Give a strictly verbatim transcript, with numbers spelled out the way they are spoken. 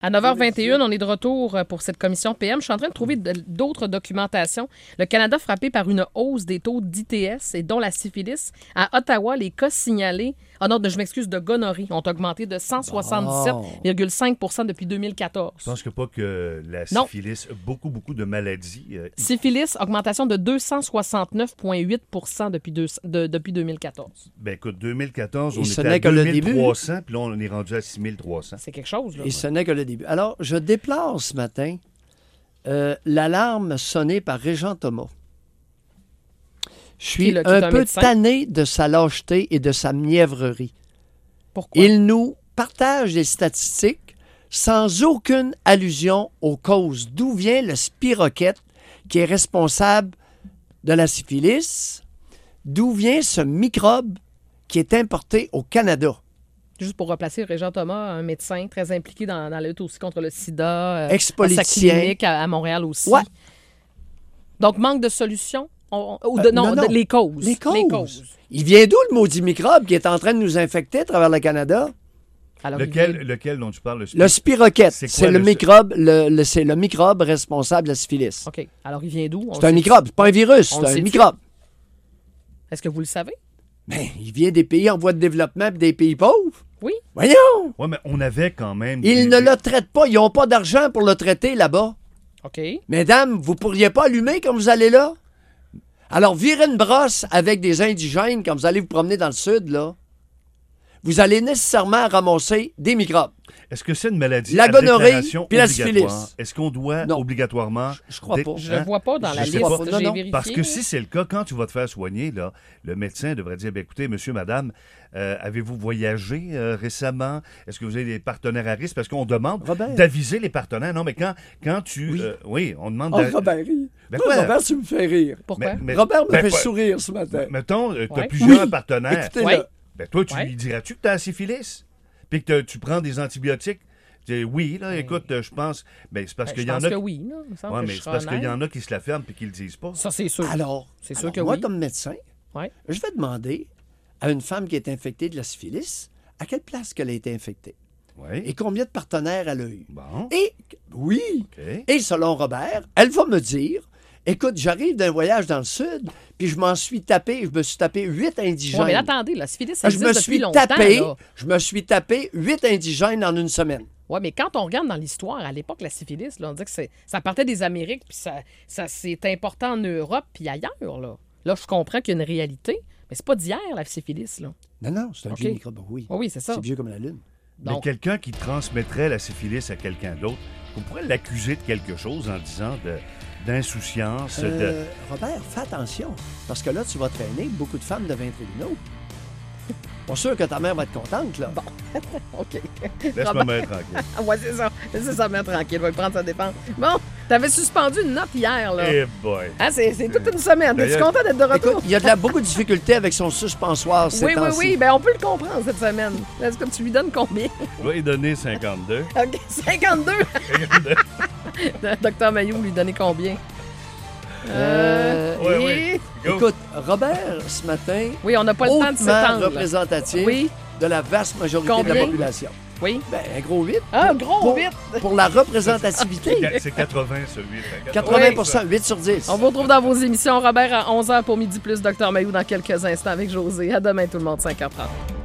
À neuf heures vingt et une, on est de retour pour cette commission P M. Je suis en train de trouver de- d'autres documentations. Le Canada frappé par une hausse des taux d'I T S et dont la syphilis. À Ottawa, les cas signalés, oh non, de, je m'excuse, de gonorrhée ont augmenté de cent soixante-dix-sept virgule cinq pour cent depuis deux mille quatorze. Je pense que pas que la Non. syphilis, beaucoup, beaucoup de maladies. euh, Syphilis, augmentation de deux cent soixante-neuf virgule huit pour cent depuis, deux- de- depuis deux mille quatorze. Ben écoute, deux mille quatorze, on Et ce était à n'est que le deux mille trois cents, début. puis là, on est rendu à six mille trois cents. C'est quelque chose, là. Et ce n'est que le début. Alors, je déplore ce matin euh, l'alarme sonnée par Régent Thomas. Je Qui, suis là, qui est un un peu médecin? tanné de sa lâcheté et de sa mièvrerie. Pourquoi? Il nous partage des statistiques sans aucune allusion aux causes. D'où vient le spiroquète qui est responsable de la syphilis? D'où vient ce microbe qui est importé au Canada? Juste pour replacer Régent Thomas, un médecin très impliqué dans, dans la lutte aussi contre le sida. euh, Ex-politicien. à sa clinique à, à Montréal aussi. Ouais. Donc, manque de solutions? On- on- ou de, Euh, non, non, non. de- les causes. Les causes. Il vient d'où le maudit microbe qui est en train de nous infecter à travers le Canada? Alors, il Lequel, vient- lequel dont tu parles? Le spiroquète, C'est quoi c'est le, le- microbe, le, le- c'est le microbe responsable de la syphilis. OK. Alors, il vient d'où? On C'est un le microbe, c'est pas un virus, On c'est le un sait-tu? microbe. sait- Est-ce que vous le savez? Ben, il vient des pays en voie de développement et des pays pauvres. Oui. Voyons! Oui, mais on avait quand même... Ils des- ne le traitent pas, ils n'ont pas d'argent pour le traiter là-bas. OK. Mesdames, vous pourriez pas allumer quand vous allez là? Alors, virez une brosse avec des indigènes quand vous allez vous promener dans le sud, là. Vous allez nécessairement ramasser des microbes. Est-ce que c'est une maladie La à gonorrhée déclaration puis la obligatoire? syphilis. Est-ce qu'on doit Non. obligatoirement... Je crois dé- pas. Je Hein? ne vois pas dans Je la sais liste. pas. Non, J'ai non. vérifié. Parce que si c'est le cas, quand tu vas te faire soigner, là, le médecin devrait dire, ben, écoutez, monsieur, madame, euh, avez-vous voyagé euh, récemment? Est-ce que vous avez des partenaires à risque? Parce qu'on demande Robert. d'aviser les partenaires. Non, mais quand, quand tu... Oui. euh, oui, on demande... Oh, d'a- Robert, rit. Ben Toi, quoi? Robert, tu me fais rire. Pourquoi? Mais- mais- Robert me ben, fait pas- sourire ce matin. Mettons, tu as Ouais. plusieurs Oui. partenaires. Écoutez-le. Ouais. Ben, toi, tu Ouais. lui diras-tu que tu as la syphilis? Puis que te- tu prends des antibiotiques? Tu dis, oui, là, écoute, euh, je pense... Ben, c'est parce Ben, qu'il je y en pense a... que qui- oui. Là. Il me semble Ouais, que mais je c'est serai parce qu'il y honnête. en a qui se la ferment puis qui le disent pas. Ça, c'est sûr. Alors, C'est sûr alors, que moi, oui. comme médecin, Ouais. je vais demander à une femme qui est infectée de la syphilis à quelle place qu'elle a été infectée Oui. et combien de partenaires elle a eu. Bon, Et, oui, OK. et selon Robert, elle va me dire, écoute, j'arrive d'un voyage dans le sud, puis je m'en suis tapé, je me suis tapé huit indigènes. Ouais, mais là, attendez, la syphilis, ça je existe me depuis suis longtemps. tapé, là. je me suis tapé huit indigènes en une semaine. Oui, mais quand on regarde dans l'histoire, à l'époque, la syphilis, là, on dit que c'est, ça partait des Amériques, puis ça, ça c'est important en Europe, puis ailleurs. Là, là je comprends qu'il y a une réalité, mais c'est pas d'hier, la syphilis. Là. Non, non, c'est un OK. vieux microbe, oui. Oui, oui, c'est ça. C'est vieux comme la lune. Mais Donc, quelqu'un qui transmettrait la syphilis à quelqu'un d'autre, on pourrait l'accuser de quelque chose en disant de, d'insouciance, de... Euh, Robert, fais attention, parce que là, tu vas traîner beaucoup de femmes devant les tribunaux. Pas sûr que ta mère va être contente, là. OK. Laisse-moi Robert- mettre tranquille. Ah, ouais, c'est ça. C'est ça, mettre tranquille. Va prendre sa défense. Bon, t'avais suspendu une note hier, là. Eh boy! Hein, c'est, c'est toute une semaine. T'es-tu D'ailleurs- content d'être de retour? Écoute, il y a de la, beaucoup de difficultés avec son suspensoir ces oui, oui, temps-ci. oui. Ben, on peut le comprendre cette semaine. Est-ce que tu lui donnes combien? Je vais lui donner cinquante-deux. OK, cinquante-deux. Docteur Mailloux, lui donner combien? Euh, Ouais, et- ouais. Go. Écoute, Robert, ce matin, Oui, on n'a pas le temps de hautement s'étendre. là. représentatif Oui, de la vaste majorité de Combien? la population. oui. Ben, un gros huit. Ah, gros pour, vite! pour la représentativité. C'est quatre-vingts, celui. quatre-vingts pour cent, huit sur dix. On vous retrouve dans vos émissions. Robert à onze heures pour Midi Plus, Docteur Mailloux dans quelques instants avec José. À demain tout le monde, cinq heures trente.